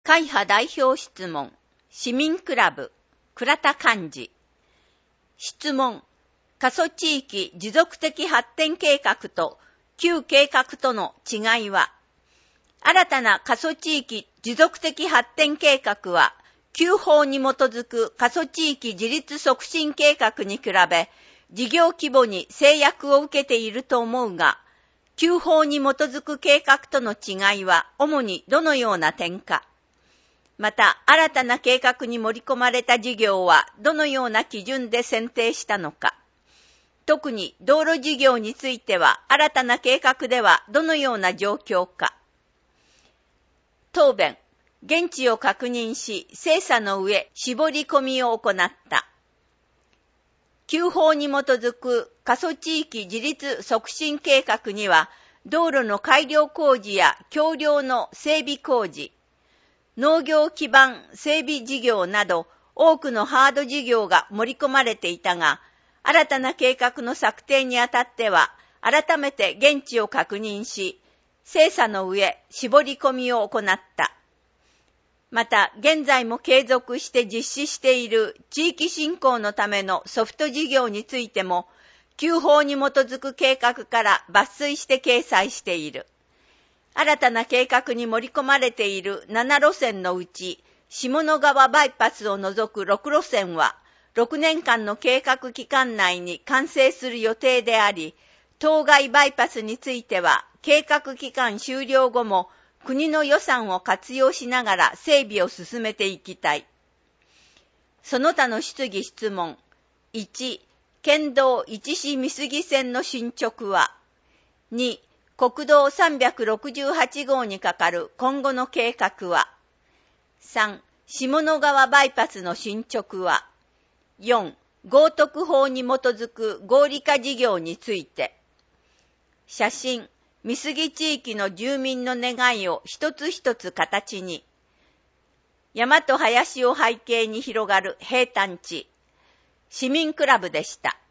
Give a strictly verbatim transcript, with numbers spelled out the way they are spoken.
会派代表質問、市民クラブ、倉田幹事。質問、過疎地域持続的発展計画と旧計画との違いは、新たな過疎地域持続的発展計画は、旧法に基づく過疎地域自立促進計画に比べ、事業規模に制約を受けていると思うが、旧法に基づく計画との違いは主にどのような点か。また、新たな計画に盛り込まれた事業はどのような基準で選定したのか。特に道路事業については、新たな計画ではどのような状況か。答弁、現地を確認し、精査の上、絞り込みを行った。旧法に基づく過疎地域自立促進計画には、道路の改良工事や橋梁の整備工事、農業基盤整備事業など多くのハード事業が盛り込まれていたが、新たな計画の策定にあたっては、改めて現地を確認し、精査の上、絞り込みを行った。また、現在も継続して実施している地域振興のためのソフト事業についても、旧法に基づく計画から抜粋して掲載している。新たな計画に盛り込まれているなな路線のうち、下野川バイパスを除くろく路線は、ろくねんかんの計画期間内に完成する予定であり、当該バイパスについては、計画期間終了後も、国の予算を活用しながら整備を進めていきたい。その他の質疑質問。いち、県道市市美杉線の進捗は。に、国道さんびゃくろくじゅうはち号にかかる今後の計画は。さん、下野川バイパスの進捗は。よん、豪徳法に基づく合理化事業について。写真、美杉地域の住民の願いを一つ一つ形に。山と林を背景に広がる平坦地。市民クラブでした。